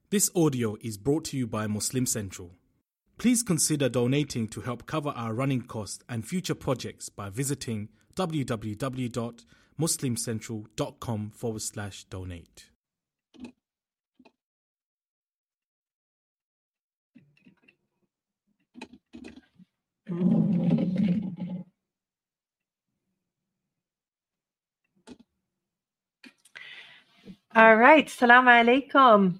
This audio is brought to you by Muslim Central. Please consider donating to help cover our running costs and future projects by visiting www.muslimcentral.com/donate. All right. Assalamu alaikum.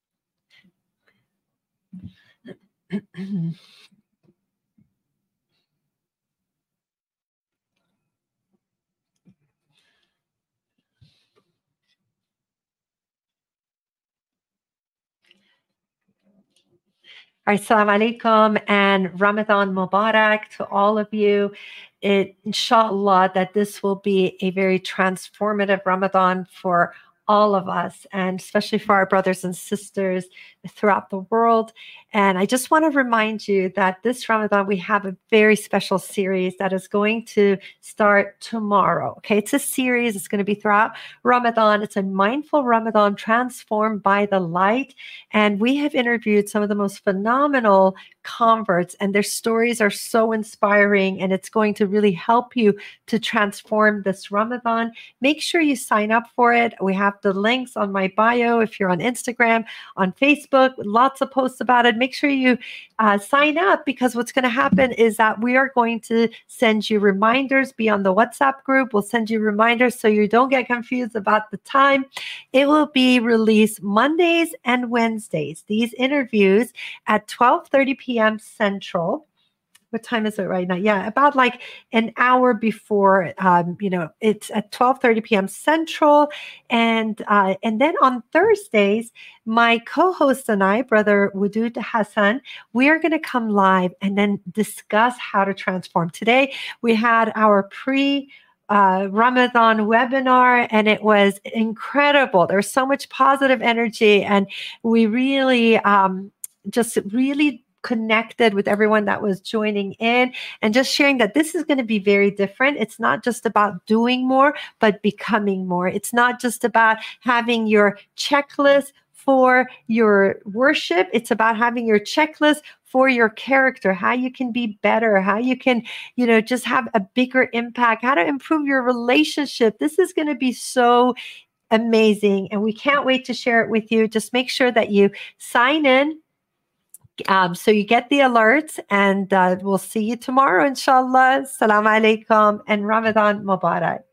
Assalamu alaikum and Ramadan Mubarak to all of you. Inshallah, that this will be a very transformative Ramadan for all of us, and especially for our brothers and sisters throughout the world. And I just want to remind you that this Ramadan, we have a very special series that is going to start tomorrow. Okay, it's a series. It's going to be throughout Ramadan. It's a mindful Ramadan transformed by the light. And we have interviewed some of the most phenomenal converts, and their stories are so inspiring, and it's going to really help you to transform this Ramadan. Make sure you sign up for it. We have the links on my bio if you're on Instagram, on Facebook, lots of posts about it. Make sure you sign up, because what's going to happen is that we are going to send you reminders. Be on the WhatsApp group. We'll send you reminders so you don't get confused about the time. It will be released Mondays and Wednesdays. These interviews at 12:30 p.m. Central. What time is it right now? Yeah, about like an hour before. It's at 12:30 p.m. Central, and then on Thursdays, my co-host and I, Brother Wadud Hassan, we are going to come live and then discuss how to transform. Today, we had our Ramadan webinar, and it was incredible. There was so much positive energy, and we really just really connected with everyone that was joining in, and just sharing that this is going to be very different. It's not just about doing more, but becoming more. It's not just about having your checklist for your worship. It's about having your checklist for your character, how you can be better, how you can, just have a bigger impact, how to improve your relationship. This is going to be so amazing, and we can't wait to share it with you. Just make sure that you sign in, so you get the alerts, and we'll see you tomorrow, inshallah. Assalamu alaikum and Ramadan Mubarak.